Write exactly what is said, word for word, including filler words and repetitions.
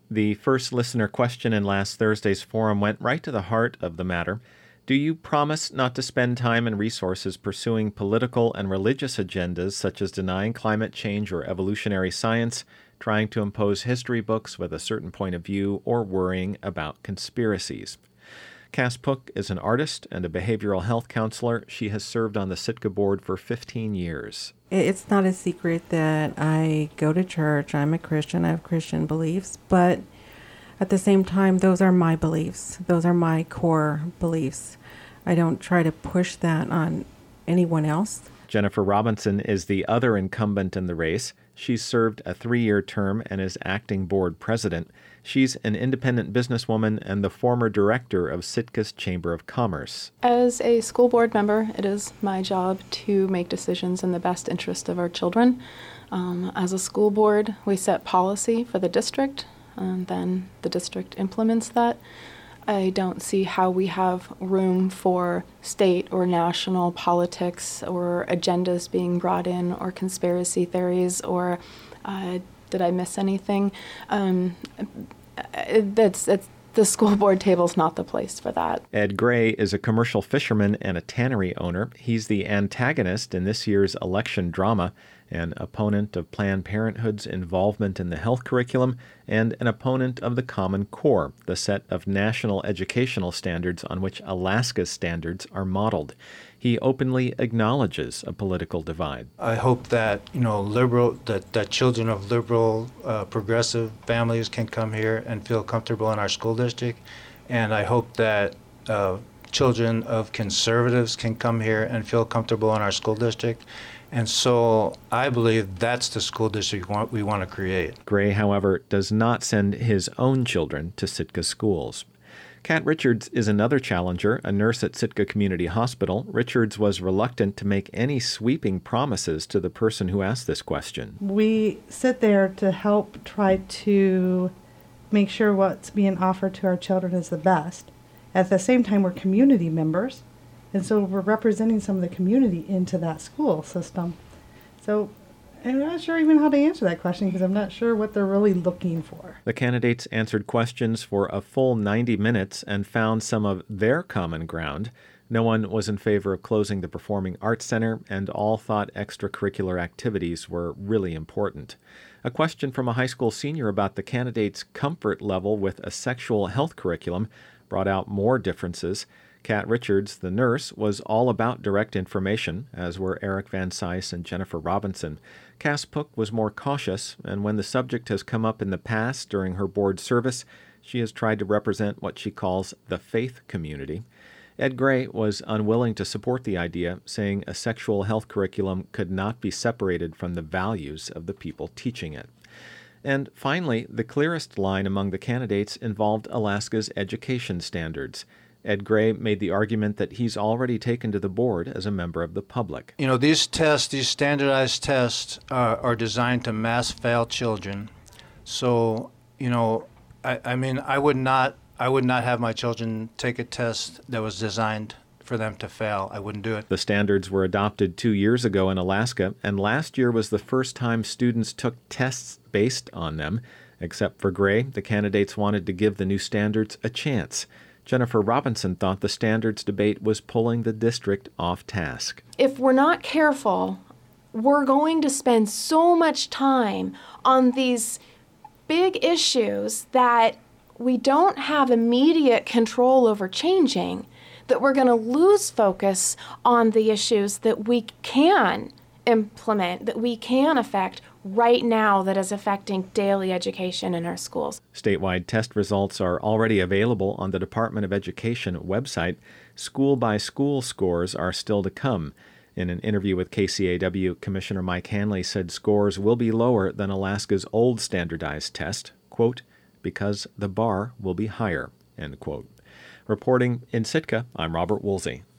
The first listener question in last Thursday's forum went right to the heart of the matter. Do you promise not to spend time and resources pursuing political and religious agendas such as denying climate change or evolutionary science, trying to impose history books with a certain point of view, or worrying about conspiracies? Cass Pook is an artist and a behavioral health counselor. She has served on the Sitka board for fifteen years. It's not a secret that I go to church. I'm a Christian. I have Christian beliefs, but at the same time, those are my beliefs. Those are my core beliefs. I don't try to push that on anyone else. Jennifer Robinson is the other incumbent in the race. She's served a three-year term and is acting board president. She's an independent businesswoman and the former director of Sitka's Chamber of Commerce. As a school board member, it is my job to make decisions in the best interest of our children. Um, as a school board, we set policy for the district, and then the district implements that. I don't see how we have room for state or national politics or agendas being brought in or conspiracy theories or uh, did I miss anything? Um, that's, that's, the school board table's not the place for that. Ed Gray is a commercial fisherman and a tannery owner. He's the antagonist in this year's election drama, an opponent of Planned Parenthood's involvement in the health curriculum, and an opponent of the Common Core, the set of national educational standards on which Alaska's standards are modeled. He openly acknowledges a political divide. I hope that, you know, liberal, that, that children of liberal, uh, progressive families can come here and feel comfortable in our school district. And I hope that uh, children of conservatives can come here and feel comfortable in our school district. And so I believe that's the school district we want, we want to create. Gray, however, does not send his own children to Sitka schools. Kat Richards is another challenger, a nurse at Sitka Community Hospital. Richards was reluctant to make any sweeping promises to the person who asked this question. We sit there to help try to make sure what's being offered to our children is the best. At the same time, we're community members, and so we're representing some of the community into that school system. So I'm not sure even how to answer that question because I'm not sure what they're really looking for. The candidates answered questions for a full ninety minutes and found some of their common ground. No one was in favor of closing the Performing Arts Center, and all thought extracurricular activities were really important. A question from a high school senior about the candidates' comfort level with a sexual health curriculum brought out more differences. Kat Richards, the nurse, was all about direct information, as were Eric Van Cise and Jennifer Robinson. Cass Pook was more cautious, and when the subject has come up in the past during her board service, she has tried to represent what she calls the faith community. Ed Gray was unwilling to support the idea, saying a sexual health curriculum could not be separated from the values of the people teaching it. And finally, the clearest line among the candidates involved Alaska's education standards. Ed Gray made the argument that he's already taken to the board as a member of the public. You know, these tests, these standardized tests uh, are designed to mass fail children. So, you know, I, I mean, I would not, I would not have my children take a test that was designed for them to fail. I wouldn't do it. The standards were adopted two years ago in Alaska, and last year was the first time students took tests based on them. Except for Gray, the candidates wanted to give the new standards a chance. Jennifer Robinson thought the standards debate was pulling the district off task. If we're not careful, we're going to spend so much time on these big issues that we don't have immediate control over changing, that we're going to lose focus on the issues that we can implement, that we can affect right now that is affecting daily education in our schools. Statewide test results are already available on the Department of Education website. School-by-school scores are still to come. In an interview with K C A W, Commissioner Mike Hanley said scores will be lower than Alaska's old standardized test, quote, because the bar will be higher, end quote. Reporting in Sitka, I'm Robert Woolsey.